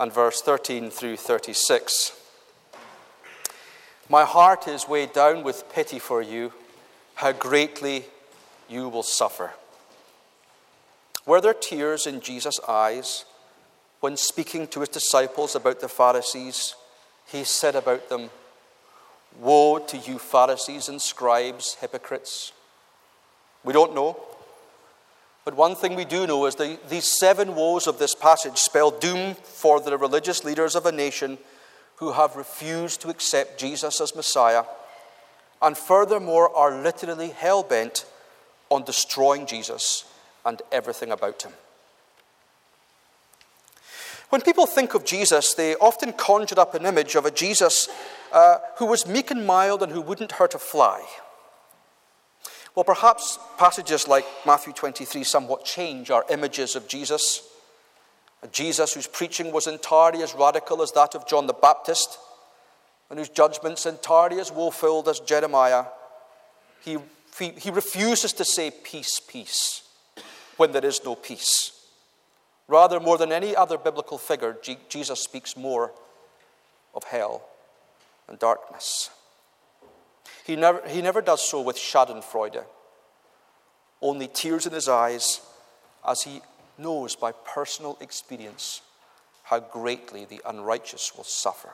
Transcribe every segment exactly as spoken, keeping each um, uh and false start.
and verse thirteen through thirty-six. My heart is weighed down with pity for you, how greatly you will suffer. Were there tears in Jesus' eyes when speaking to his disciples about the Pharisees? He said about them, woe to you Pharisees and scribes, hypocrites. We don't know. But one thing we do know is that these seven woes of this passage spell doom for the religious leaders of a nation who have refused to accept Jesus as Messiah, and furthermore are literally hell-bent on destroying Jesus and everything about him. When people think of Jesus, they often conjure up an image of a Jesus uh, who was meek and mild and who wouldn't hurt a fly. Well, perhaps passages like Matthew twenty-three somewhat change our images of Jesus. A Jesus whose preaching was entirely as radical as that of John the Baptist, and whose judgments entirely as woe-filled as Jeremiah. He, he, he refuses to say peace, peace, when there is no peace. Rather, more than any other biblical figure, G- Jesus speaks more of hell and darkness. He never, he never does so with schadenfreude, only tears in his eyes as he knows by personal experience how greatly the unrighteous will suffer.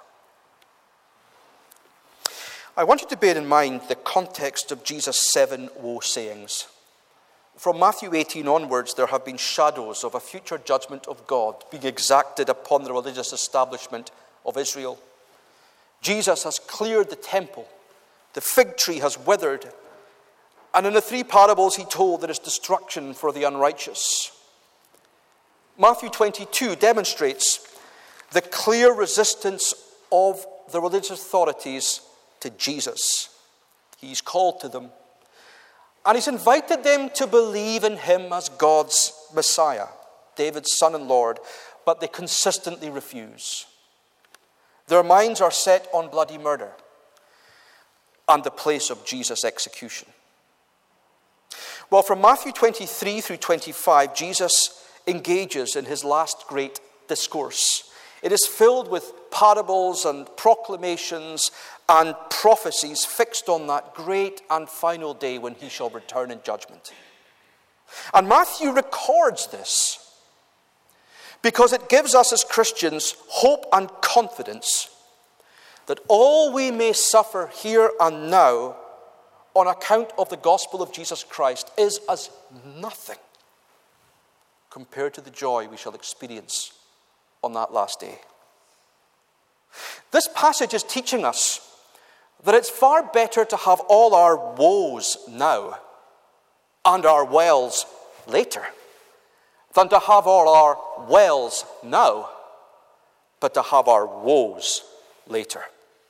I want you to bear in mind the context of Jesus' seven woe sayings. From Matthew eighteen onwards, there have been shadows of a future judgment of God being exacted upon the religious establishment of Israel. Jesus has cleared the temple. The fig tree has withered. And in the three parables he told, there is destruction for the unrighteous. Matthew twenty-two demonstrates the clear resistance of the religious authorities to Jesus. He's called to them. And he's invited them to believe in him as God's Messiah, David's son and Lord, but they consistently refuse. Their minds are set on bloody murder and the place of Jesus' execution. Well, from Matthew twenty-three through twenty-five, Jesus engages in his last great discourse. It is filled with parables and proclamations and prophecies fixed on that great and final day when he shall return in judgment. And Matthew records this because it gives us as Christians hope and confidence that all we may suffer here and now on account of the gospel of Jesus Christ is as nothing compared to the joy we shall experience on that last day. This passage is teaching us that it's far better to have all our woes now and our wells later than to have all our wells now but to have our woes later.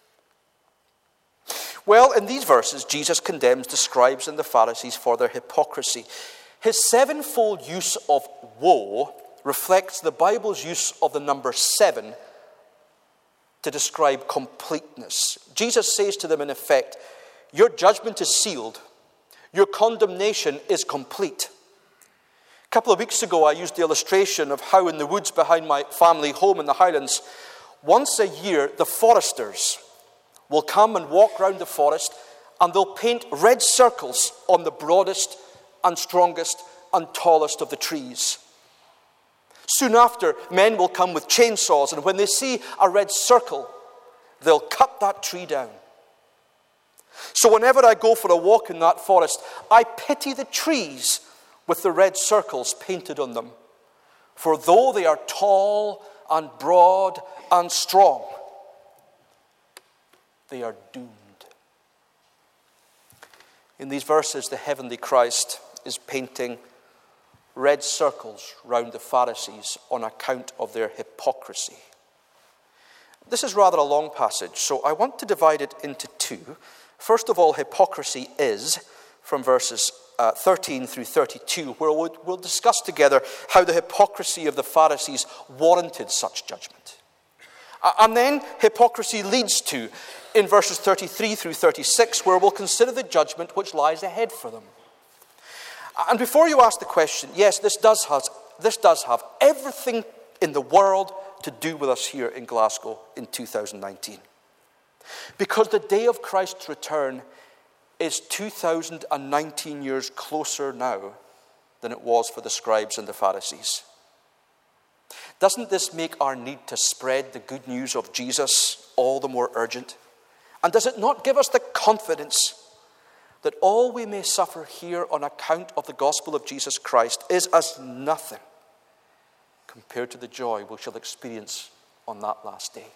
Well, in these verses, Jesus condemns the scribes and the Pharisees for their hypocrisy. His sevenfold use of woe reflects the Bible's use of the number seven to describe completeness. Jesus says to them, in effect, your judgment is sealed. Your condemnation is complete. A couple of weeks ago, I used the illustration of how in the woods behind my family home in the Highlands, once a year, the foresters will come and walk round the forest and they'll paint red circles on the broadest and strongest and tallest of the trees. Soon after, men will come with chainsaws, and when they see a red circle, they'll cut that tree down. So whenever I go for a walk in that forest, I pity the trees with the red circles painted on them. For though they are tall and broad and strong, they are doomed. In these verses, the heavenly Christ is painting red circles round the Pharisees on account of their hypocrisy. This is rather a long passage, so I want to divide it into two. First of all, hypocrisy is, from verses uh, thirteen through thirty-two, where we'll, we'll discuss together how the hypocrisy of the Pharisees warranted such judgment. Uh, and then hypocrisy leads to, in verses thirty-three through thirty-six, where we'll consider the judgment which lies ahead for them. And before you ask the question, yes, this does have, this does have everything in the world to do with us here in Glasgow in two thousand nineteen. Because the day of Christ's return is two thousand nineteen years closer now than it was for the scribes and the Pharisees. Doesn't this make our need to spread the good news of Jesus all the more urgent? And does it not give us the confidence that all we may suffer here on account of the gospel of Jesus Christ is as nothing compared to the joy we shall experience on that last day?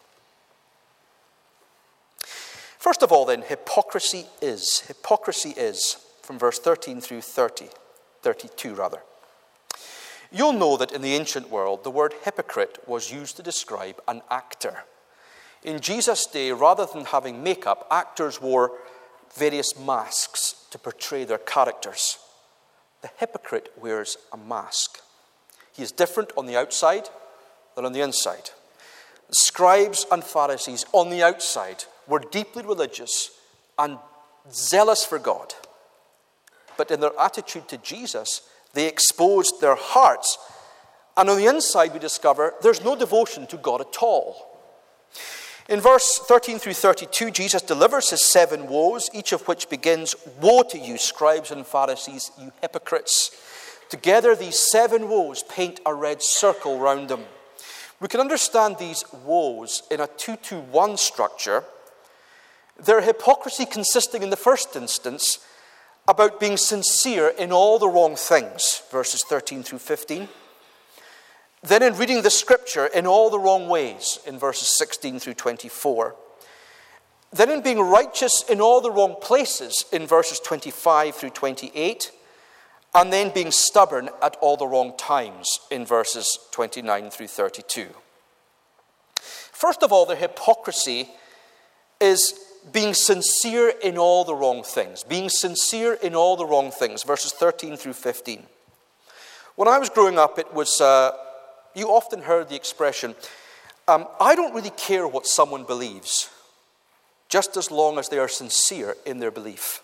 First of all, then, hypocrisy is. Hypocrisy is, from verse thirteen through thirty, thirty-two rather. You'll know that in the ancient world, the word hypocrite was used to describe an actor. In Jesus' day, rather than having makeup, actors wore various masks to portray their characters. The hypocrite wears a mask. He is different on the outside than on the inside. The scribes and Pharisees on the outside were deeply religious and zealous for God. But in their attitude to Jesus, they exposed their hearts. And on the inside, we discover there's no devotion to God at all. In verse thirteen through thirty-two, Jesus delivers his seven woes, each of which begins, "Woe to you, scribes and Pharisees, you hypocrites." Together, these seven woes paint a red circle round them. We can understand these woes in a two-to-one structure. Their hypocrisy consisting in the first instance about being sincere in all the wrong things, verses thirteen through fifteen. Then in reading the scripture in all the wrong ways, in verses sixteen through twenty-four. Then in being righteous in all the wrong places, in verses twenty-five through twenty-eight. And then being stubborn at all the wrong times, in verses twenty-nine through thirty-two. First of all, their hypocrisy is being sincere in all the wrong things. Being sincere in all the wrong things, verses thirteen through fifteen. When I was growing up, it was... Uh, You often heard the expression, um, I don't really care what someone believes, just as long as they are sincere in their belief.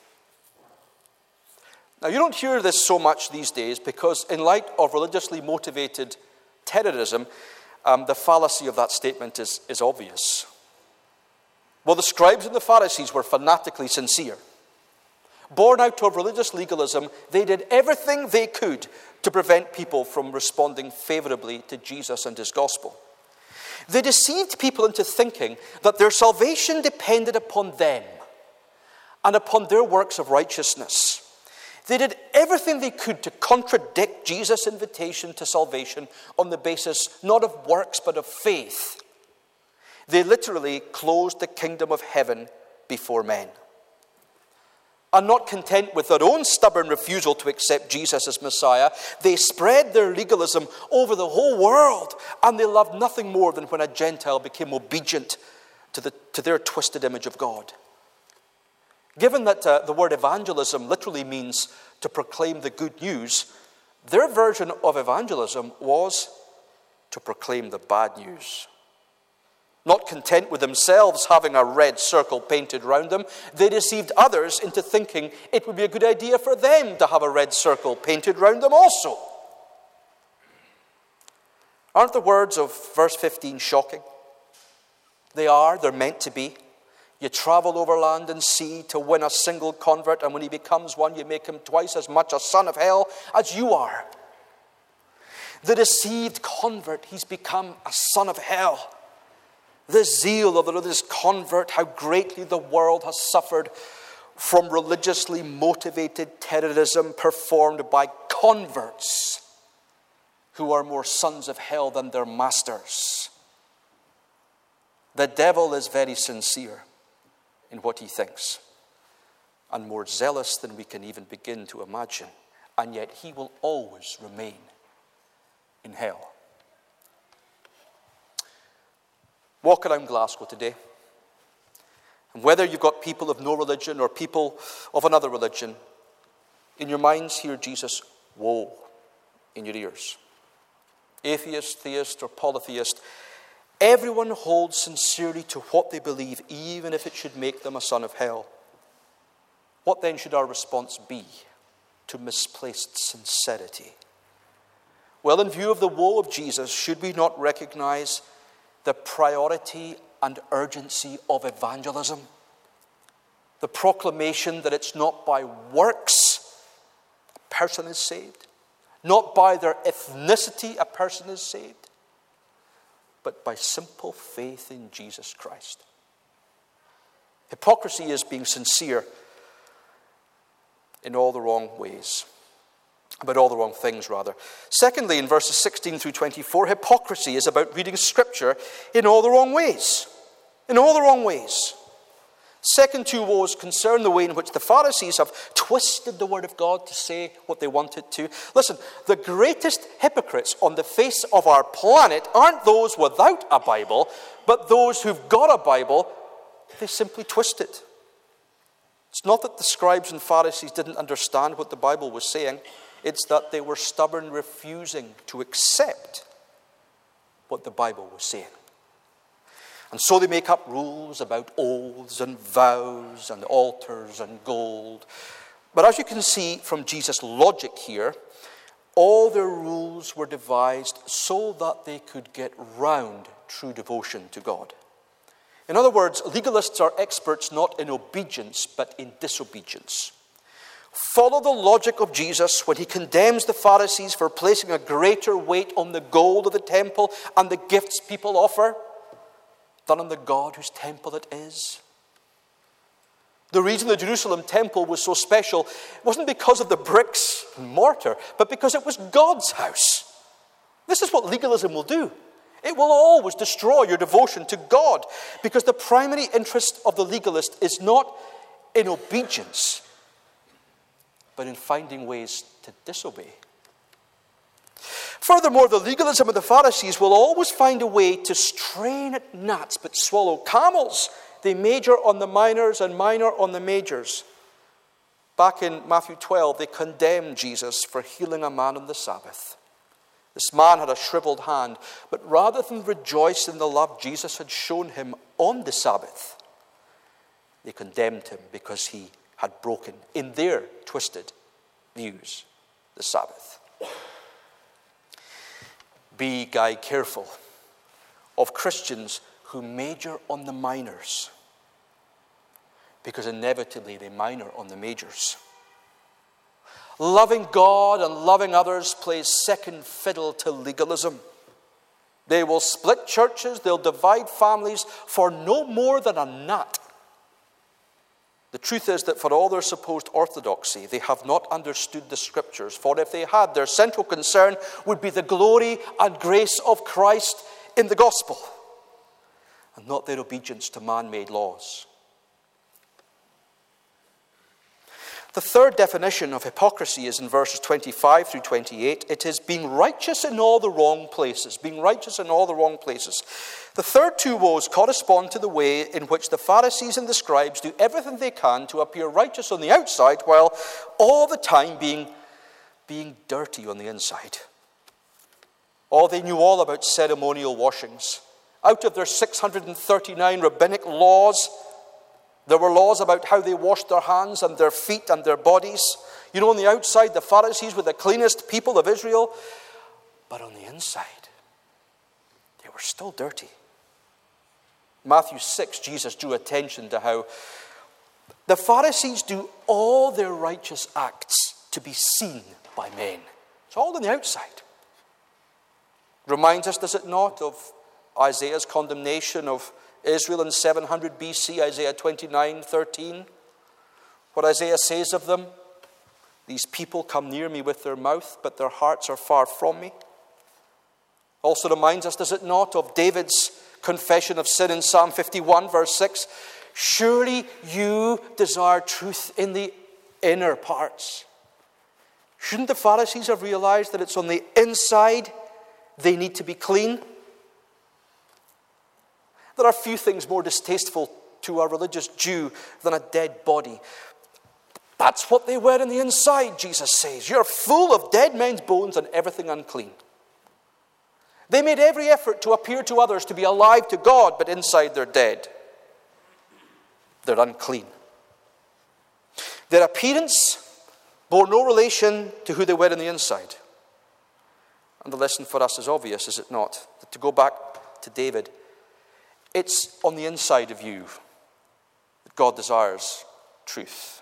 Now, you don't hear this so much these days because in light of religiously motivated terrorism, um, the fallacy of that statement is, is obvious. Well, the scribes and the Pharisees were fanatically sincere. Born out of religious legalism, they did everything they could to prevent people from responding favorably to Jesus and his gospel. They deceived people into thinking that their salvation depended upon them and upon their works of righteousness. They did everything they could to contradict Jesus' invitation to salvation on the basis not of works but of faith. They literally closed the kingdom of heaven before men. And not content with their own stubborn refusal to accept Jesus as Messiah, they spread their legalism over the whole world, and they loved nothing more than when a Gentile became obedient to, the, to their twisted image of God. Given that uh, the word evangelism literally means to proclaim the good news, their version of evangelism was to proclaim the bad news. Not content with themselves having a red circle painted round them, they deceived others into thinking it would be a good idea for them to have a red circle painted round them also. Aren't the words of verse fifteen shocking? They are, they're meant to be. You travel over land and sea to win a single convert, and when he becomes one, you make him twice as much a son of hell as you are. The deceived convert, he's become a son of hell. The zeal of the religious convert, how greatly the world has suffered from religiously motivated terrorism performed by converts who are more sons of hell than their masters. The devil is very sincere in what he thinks, and more zealous than we can even begin to imagine, and yet he will always remain in hell. Walk around Glasgow today, and whether you've got people of no religion or people of another religion, in your minds hear Jesus' woe in your ears. Atheist, theist, or polytheist, everyone holds sincerely to what they believe, even if it should make them a son of hell. What then should our response be to misplaced sincerity? Well, in view of the woe of Jesus, should we not recognize the priority and urgency of evangelism. The proclamation that it's not by works a person is saved, not by their ethnicity a person is saved, but by simple faith in Jesus Christ. Hypocrisy is being sincere in all the wrong ways, about all the wrong things, rather. Secondly, in verses sixteen through twenty-four, hypocrisy is about reading Scripture in all the wrong ways. In all the wrong ways. Second two woes concern the way in which the Pharisees have twisted the Word of God to say what they want it to. Listen, the greatest hypocrites on the face of our planet aren't those without a Bible, but those who've got a Bible, they simply twist it. It's not that the scribes and Pharisees didn't understand what the Bible was saying. It's that they were stubborn, refusing to accept what the Bible was saying. And so they make up rules about oaths and vows and altars and gold. But as you can see from Jesus' logic here, all their rules were devised so that they could get round true devotion to God. In other words, legalists are experts not in obedience, but in disobedience. Follow the logic of Jesus when he condemns the Pharisees for placing a greater weight on the gold of the temple and the gifts people offer than on the God whose temple it is. The reason the Jerusalem temple was so special wasn't because of the bricks and mortar, but because it was God's house. This is what legalism will do. It will always destroy your devotion to God, because the primary interest of the legalist is not in obedience, but in finding ways to disobey. Furthermore, the legalism of the Pharisees will always find a way to strain at gnats but swallow camels. They major on the minors and minor on the majors. Back in Matthew twelve, they condemned Jesus for healing a man on the Sabbath. This man had a shriveled hand, but rather than rejoice in the love Jesus had shown him on the Sabbath, they condemned him because he had broken, in their twisted views, the Sabbath. Be, Guy, careful of Christians who major on the minors, because inevitably they minor on the majors. Loving God and loving others plays second fiddle to legalism. They will split churches, they'll divide families for no more than a gnat. The truth is that for all their supposed orthodoxy, they have not understood the Scriptures. For if they had, their central concern would be the glory and grace of Christ in the gospel, and not their obedience to man-made laws. The third definition of hypocrisy is in verses twenty-five through twenty-eight. It is being righteous in all the wrong places. Being righteous in all the wrong places. The third two woes correspond to the way in which the Pharisees and the scribes do everything they can to appear righteous on the outside while all the time being, being dirty on the inside. Oh, they knew all about ceremonial washings. Out of their six hundred thirty-nine rabbinic laws, there were laws about how they washed their hands and their feet and their bodies. You know, on the outside, the Pharisees were the cleanest people of Israel. But on the inside, they were still dirty. Matthew six, Jesus drew attention to how the Pharisees do all their righteous acts to be seen by men. It's all on the outside. Reminds us, does it not, of Isaiah's condemnation of Israel in seven hundred B C, Isaiah twenty-nine thirteen. What Isaiah says of them: these people come near me with their mouth, but their hearts are far from me. Also reminds us, does it not, of David's confession of sin in Psalm fifty-one, verse six. Surely you desire truth in the inner parts. Shouldn't the Pharisees have realized that it's on the inside they need to be clean? There are few things more distasteful to a religious Jew than a dead body. That's what they were in the inside, Jesus says. You're full of dead men's bones and everything unclean. They made every effort to appear to others to be alive to God, but inside they're dead. They're unclean. Their appearance bore no relation to who they were in the inside. And the lesson for us is obvious, is it not? That to go back to David, It's on the inside of you that God desires truth.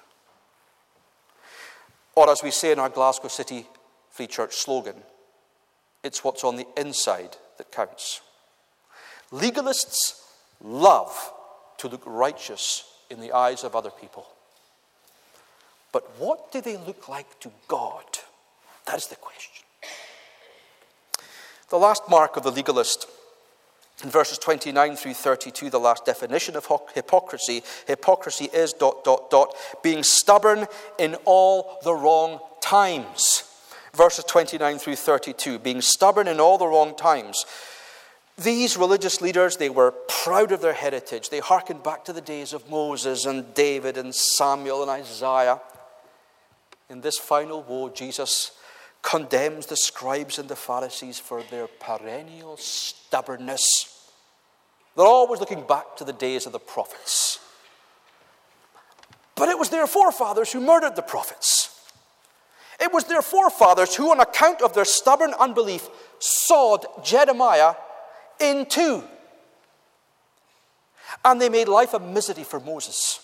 Or as we say in our Glasgow City Free Church slogan, it's what's on the inside that counts. Legalists love to look righteous in the eyes of other people. But what do they look like to God? That's the question. The last mark of the legalist, in verses twenty-nine through thirty-two, the last definition of hypocrisy, hypocrisy is dot, dot, dot, being stubborn in all the wrong times. Verses twenty-nine through thirty-two, being stubborn in all the wrong times. These religious leaders, they were proud of their heritage. They hearkened back to the days of Moses and David and Samuel and Isaiah. In this final woe, Jesus condemns the scribes and the Pharisees for their perennial stubbornness. They're always looking back to the days of the prophets. But it was their forefathers who murdered the prophets. It was their forefathers who, on account of their stubborn unbelief, sawed Jeremiah in two. And they made life a misery for Moses.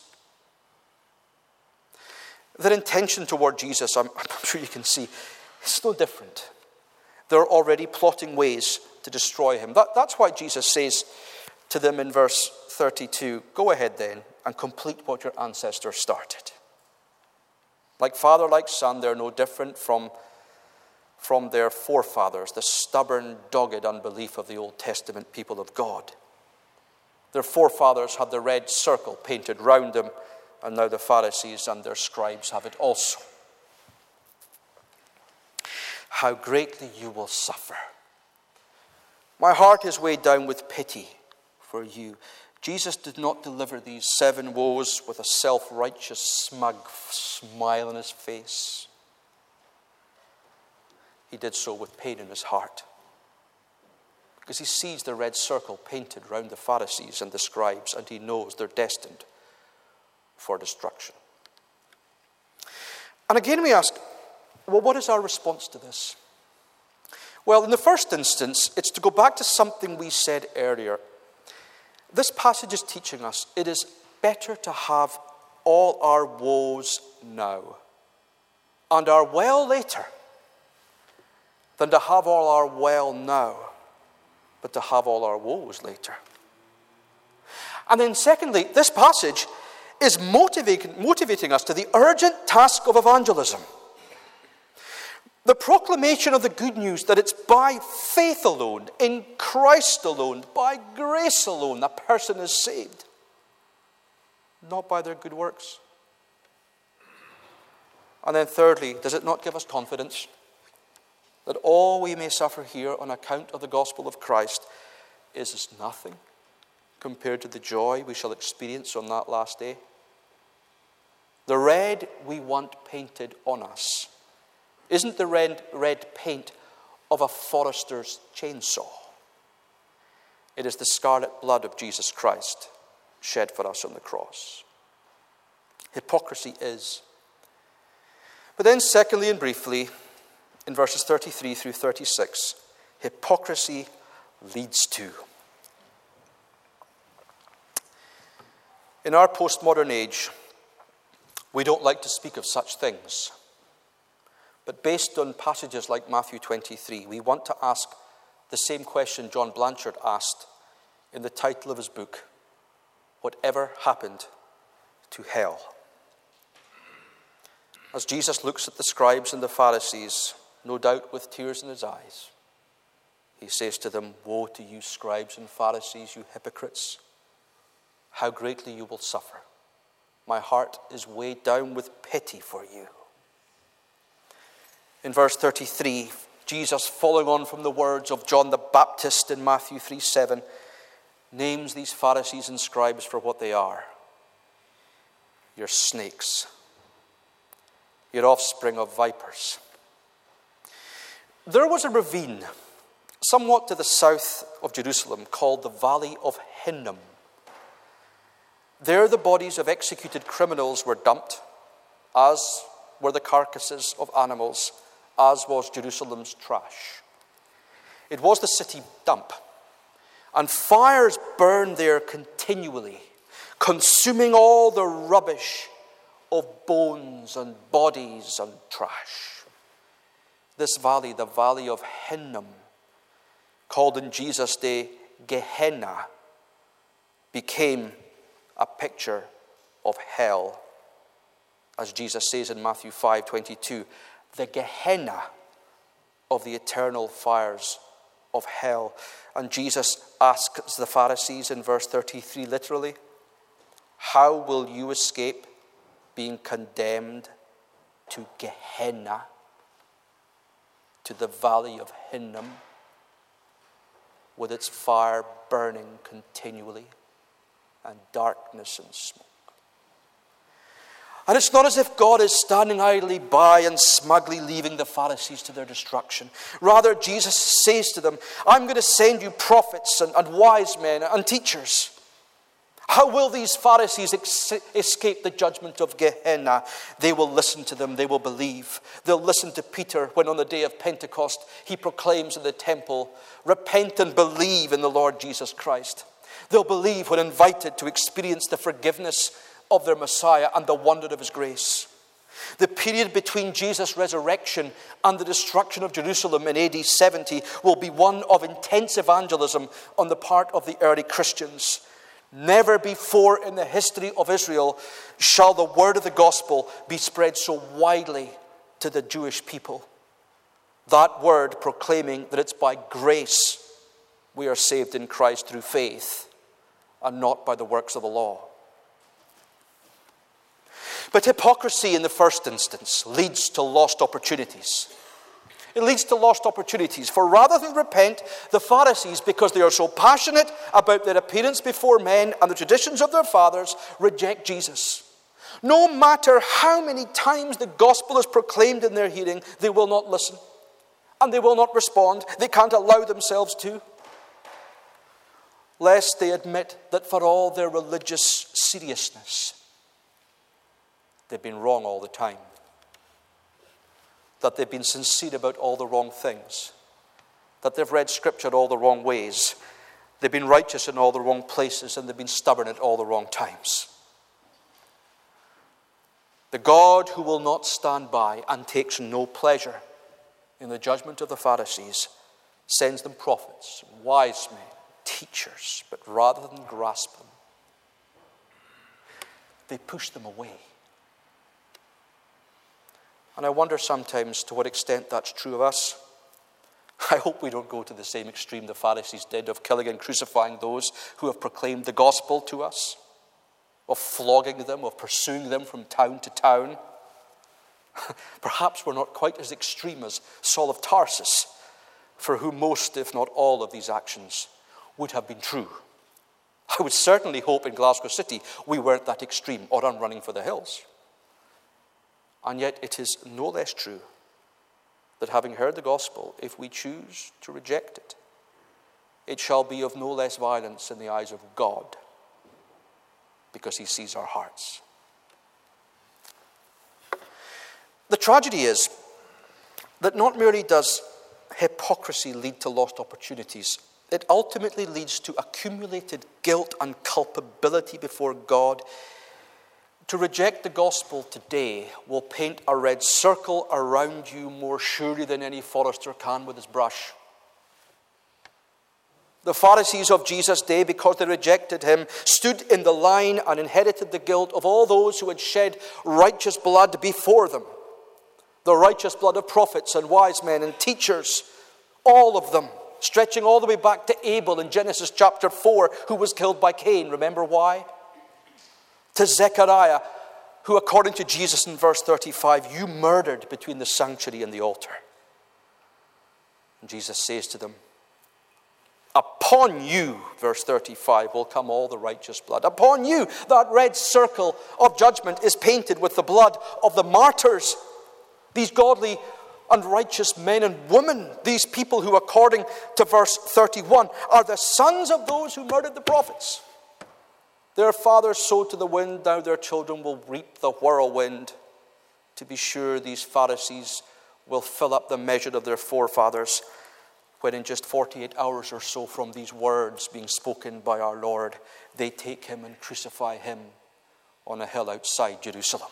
Their intention toward Jesus, I'm, I'm sure you can see, it's no different. They're already plotting ways to destroy him. That, that's why Jesus says to them in verse thirty-two, go ahead then and complete what your ancestors started. Like father, like son, they're no different from, from their forefathers, the stubborn, dogged unbelief of the Old Testament people of God. Their forefathers had the red circle painted round them, and now the Pharisees and their scribes have it also. How greatly you will suffer. My heart is weighed down with pity for you. Jesus did not deliver these seven woes with a self-righteous, smug smile on his face. He did so with pain in his heart, because he sees the red circle painted round the Pharisees and the scribes, and he knows they're destined for destruction. And again we ask, well, what is our response to this? Well, in the first instance, it's to go back to something we said earlier. This passage is teaching us it is better to have all our woes now and our well later than to have all our well now, but to have all our woes later. And then secondly, this passage is motivating, motivating us to the urgent task of evangelism. The proclamation of the good news that it's by faith alone, in Christ alone, by grace alone, a person is saved. Not by their good works. And then thirdly, does it not give us confidence that all we may suffer here on account of the gospel of Christ is as nothing compared to the joy we shall experience on that last day? The red we want painted on us isn't the red, red paint of a forester's chainsaw. It is the scarlet blood of Jesus Christ shed for us on the cross. Hypocrisy is. But then secondly and briefly, in verses thirty-three through thirty-six, hypocrisy leads to. In our postmodern age, we don't like to speak of such things. But based on passages like Matthew twenty-three, we want to ask the same question John Blanchard asked in the title of his book, Whatever Happened to Hell? As Jesus looks at the scribes and the Pharisees, no doubt with tears in his eyes, he says to them, woe to you, scribes and Pharisees, you hypocrites! How greatly you will suffer. My heart is weighed down with pity for you. In verse thirty-three, Jesus, following on from the words of John the Baptist in Matthew three seven, names these Pharisees and scribes for what they are. You're snakes. You're offspring of vipers. There was a ravine somewhat to the south of Jerusalem called the Valley of Hinnom. There the bodies of executed criminals were dumped, as were the carcasses of animals, as was Jerusalem's trash. It was the city dump, And fires burn there continually, consuming all the rubbish of bones and bodies and trash. This valley, the valley of Hinnom, called in Jesus' day Gehenna, became a picture of hell. As Jesus says in Matthew five twenty-two, the Gehenna of the eternal fires of hell. And Jesus asks the Pharisees in verse thirty-three literally, how will you escape being condemned to Gehenna, to the valley of Hinnom, with its fire burning continually and darkness and smoke? And it's not as if God is standing idly by and smugly leaving the Pharisees to their destruction. Rather, Jesus says to them, I'm going to send you prophets and, and wise men and teachers. How will these Pharisees ex- escape the judgment of Gehenna? They will listen to them, they will believe. They'll listen to Peter when on the day of Pentecost he proclaims in the temple, repent and believe in the Lord Jesus Christ. They'll believe when invited to experience the forgiveness of their Messiah and the wonder of his grace. The period between Jesus' resurrection and the destruction of Jerusalem in A D seventy will be one of intense evangelism on the part of the early Christians. Never before in the history of Israel shall the word of the gospel be spread so widely to the Jewish people. That word proclaiming that it's by grace we are saved in Christ through faith and not by the works of the law. But hypocrisy in the first instance leads to lost opportunities. It leads to lost opportunities. For rather than repent, the Pharisees, because they are so passionate about their appearance before men and the traditions of their fathers, reject Jesus. No matter how many times the gospel is proclaimed in their hearing, they will not listen. And they will not respond. They can't allow themselves to. Lest they admit that for all their religious seriousness, they've been wrong all the time. That they've been sincere about all the wrong things. That they've read Scripture all the wrong ways. They've been righteous in all the wrong places, and they've been stubborn at all the wrong times. The God who will not stand by and takes no pleasure in the judgment of the Pharisees sends them prophets, wise men, teachers, but rather than grasp them, they push them away. And I wonder sometimes to what extent that's true of us. I hope we don't go to the same extreme the Pharisees did of killing and crucifying those who have proclaimed the gospel to us, of flogging them, of pursuing them from town to town. Perhaps we're not quite as extreme as Saul of Tarsus, for whom most, if not all, of these actions would have been true. I would certainly hope in Glasgow City we weren't that extreme or on running for the hills. And yet it is no less true that having heard the gospel, if we choose to reject it, it shall be of no less violence in the eyes of God, because he sees our hearts. The tragedy is that not merely does hypocrisy lead to lost opportunities, it ultimately leads to accumulated guilt and culpability before God. To reject the gospel today will paint a red circle around you more surely than any forester can with his brush. The Pharisees of Jesus' day, because they rejected him, stood in the line and inherited the guilt of all those who had shed righteous blood before them. The righteous blood of prophets and wise men and teachers, all of them, stretching all the way back to Abel in Genesis chapter four, who was killed by Cain. Remember why? To Zechariah, who according to Jesus in verse thirty-five, you murdered between the sanctuary and the altar. And Jesus says to them, upon you, verse thirty-five, will come all the righteous blood. Upon you, that red circle of judgment is painted with the blood of the martyrs. These godly and righteous men and women, these people who, according to verse thirty-one, are the sons of those who murdered the prophets. Their fathers sowed to the wind, now their children will reap the whirlwind. To be sure, these Pharisees will fill up the measure of their forefathers. when in just forty-eight hours or so from these words being spoken by our Lord, they take him and crucify him on a hill outside Jerusalem.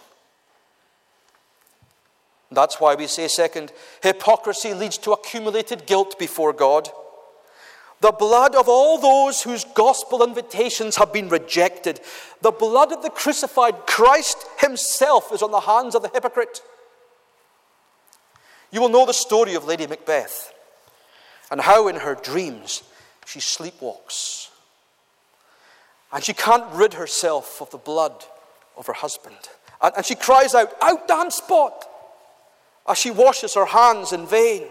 That's why we say, second, hypocrisy leads to accumulated guilt before God. The blood of all those whose gospel invitations have been rejected, the blood of the crucified Christ himself is on the hands of the hypocrite. You will know the story of Lady Macbeth and how in her dreams she sleepwalks. And she can't rid herself of the blood of her husband. And, and she cries out, "Out, damn spot!" as she washes her hands in vain.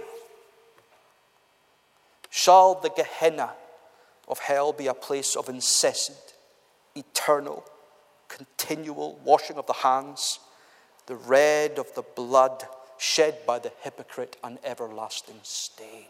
Shall the Gehenna of hell be a place of incessant, eternal, continual washing of the hands, the red of the blood shed by the hypocrite, an everlasting stain?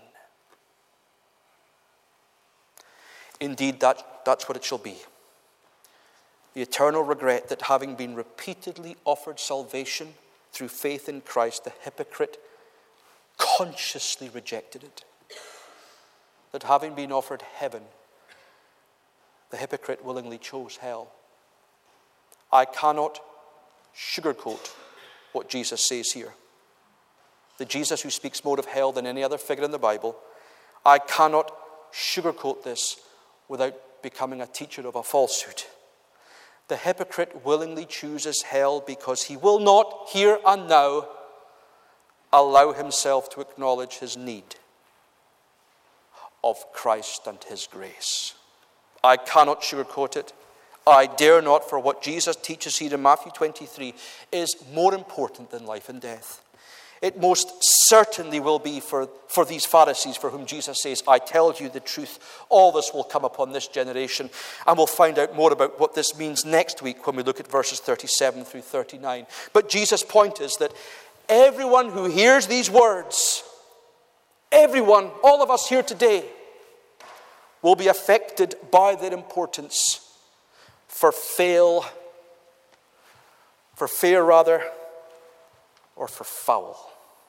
Indeed, that, that's what it shall be. The eternal regret that having been repeatedly offered salvation through faith in Christ, the hypocrite consciously rejected it. That having been offered heaven, the hypocrite willingly chose hell. I cannot sugarcoat what Jesus says here. The Jesus who speaks more of hell than any other figure in the Bible, I cannot sugarcoat this without becoming a teacher of a falsehood. The hypocrite willingly chooses hell because he will not, here and now, allow himself to acknowledge his need of Christ and his grace. I cannot sugarcoat it. I dare not, for what Jesus teaches here in Matthew twenty-three is more important than life and death. It most certainly will be for, for these Pharisees for whom Jesus says, I tell you the truth, all this will come upon this generation. And we'll find out more about what this means next week when we look at verses thirty-seven through thirty-nine. But Jesus' point is that everyone who hears these words, everyone, all of us here today, will be affected by their importance for fail, for fear rather, or for foul.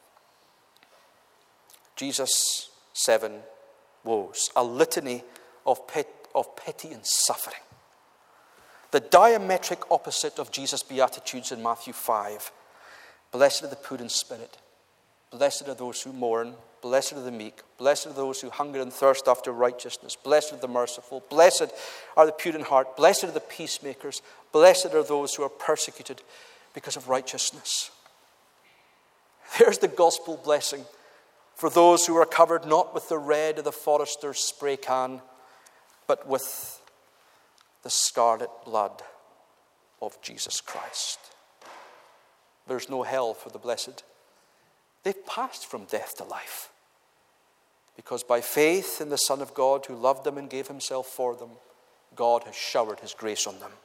Jesus' seven woes, a litany of, pet, of pity and suffering. The diametric opposite of Jesus' Beatitudes in Matthew five. Blessed are the poor in spirit. Blessed are those who mourn. Blessed are the meek. Blessed are those who hunger and thirst after righteousness. Blessed are the merciful. Blessed are the pure in heart. Blessed are the peacemakers. Blessed are those who are persecuted because of righteousness. There's the gospel blessing for those who are covered not with the red of the forester's spray can, but with the scarlet blood of Jesus Christ. There's no hell for the blessed. They've passed from death to life, because by faith in the Son of God who loved them and gave himself for them, God has showered his grace on them.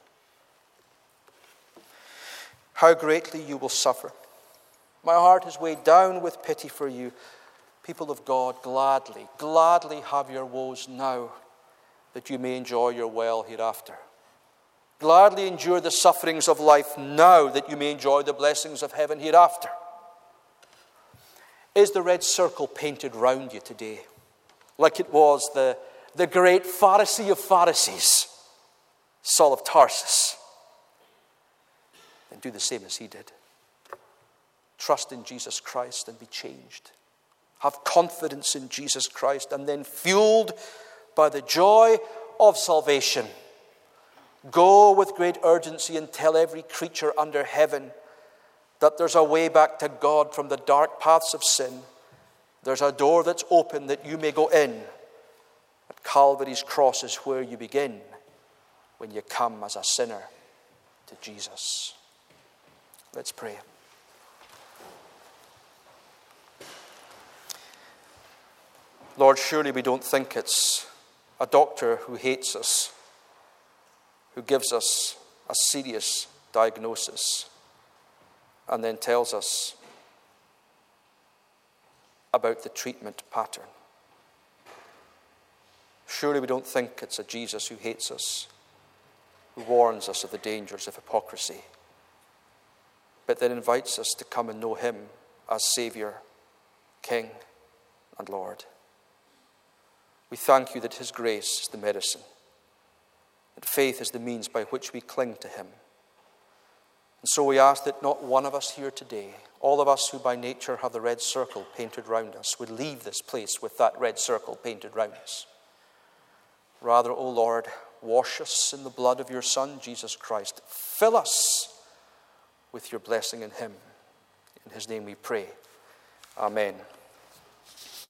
How greatly you will suffer. My heart is weighed down with pity for you. People of God, gladly, gladly have your woes now, that you may enjoy your well hereafter. Gladly endure the sufferings of life now, that you may enjoy the blessings of heaven hereafter. Is the red circle painted round you today, like it was the, the great Pharisee of Pharisees, Saul of Tarsus? Then do the same as he did. Trust in Jesus Christ and be changed. Have confidence in Jesus Christ, and then, fueled by the joy of salvation, go with great urgency and tell every creature under heaven that there's a way back to God from the dark paths of sin. There's a door that's open that you may go in. At Calvary's cross is where you begin when you come as a sinner to Jesus. Let's pray. Lord, surely we don't think it's a doctor who hates us, who gives us a serious diagnosis and then tells us about the treatment pattern. Surely we don't think it's a Jesus who hates us, who warns us of the dangers of hypocrisy, but then invites us to come and know him as Savior, King, and Lord. We thank you that his grace is the medicine, that faith is the means by which we cling to him. And so we ask that not one of us here today, all of us who by nature have the red circle painted round us, would leave this place with that red circle painted round us. Rather, O Lord, wash us in the blood of your Son, Jesus Christ. Fill us with your blessing in him. In his name we pray. Amen.